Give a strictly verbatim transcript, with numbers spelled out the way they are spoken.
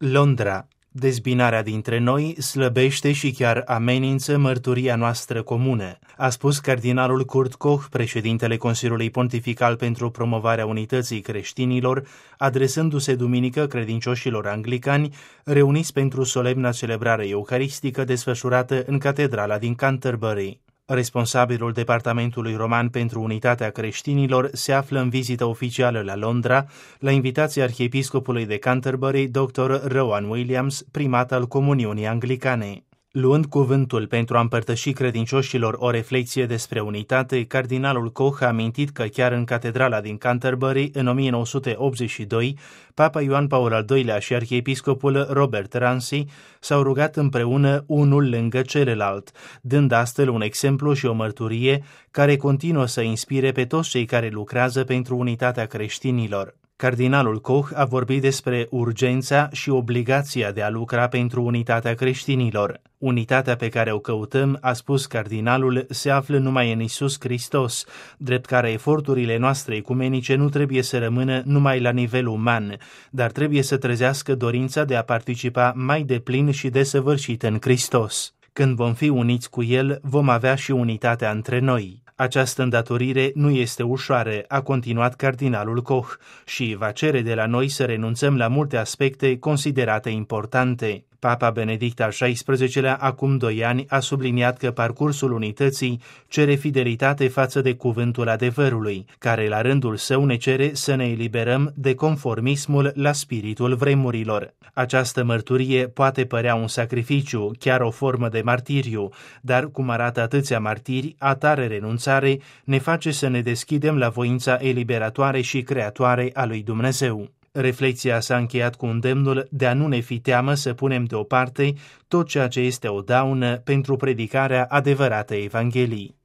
Londra. Dezbinarea dintre noi slăbește și chiar amenință mărturia noastră comună, a spus cardinalul Kurt Koch, președintele Consiliului Pontifical pentru promovarea unității creștinilor, adresându-se duminică credincioșilor anglicani reuniți pentru solemna celebrare eucaristică desfășurată în catedrala din Canterbury. Responsabilul Departamentului Roman pentru Unitatea Creștinilor se află în vizită oficială la Londra, la invitația arhiepiscopului de Canterbury, doctor Rowan Williams, primat al Comuniunii Anglicane. Luând cuvântul pentru a împărtăși credincioșilor o reflexie despre unitate, cardinalul Koch a amintit că chiar în catedrala din Canterbury, în o mie nouă sute optzeci și doi, Papa Ioan Paul al doilea și arhiepiscopul Robert Ramsay s-au rugat împreună unul lângă celălalt, dând astfel un exemplu și o mărturie care continuă să inspire pe toți cei care lucrează pentru unitatea creștinilor. Cardinalul Koch a vorbit despre urgența și obligația de a lucra pentru unitatea creștinilor. Unitatea pe care o căutăm, a spus cardinalul, se află numai în Iisus Hristos, drept care eforturile noastre ecumenice nu trebuie să rămână numai la nivel uman, dar trebuie să trezească dorința de a participa mai deplin și desăvârșit în Hristos. Când vom fi uniți cu El, vom avea și unitatea între noi. Această îndatorire nu este ușoară, a continuat cardinalul Koch, și va cere de la noi să renunțăm la multe aspecte considerate importante. Papa Benedict al șaisprezecelea, acum doi ani, a subliniat că parcursul unității cere fidelitate față de cuvântul adevărului, care la rândul său ne cere să ne eliberăm de conformismul la spiritul vremurilor. Această mărturie poate părea un sacrificiu, chiar o formă de martiriu, dar, cum arată atâția martiri, a tare renunțare ne face să ne deschidem la voința eliberatoare și creatoare a lui Dumnezeu. Reflexia s-a încheiat cu îndemnul de a nu ne fi teamă să punem deoparte tot ceea ce este o daună pentru predicarea adevăratei Evangheliei.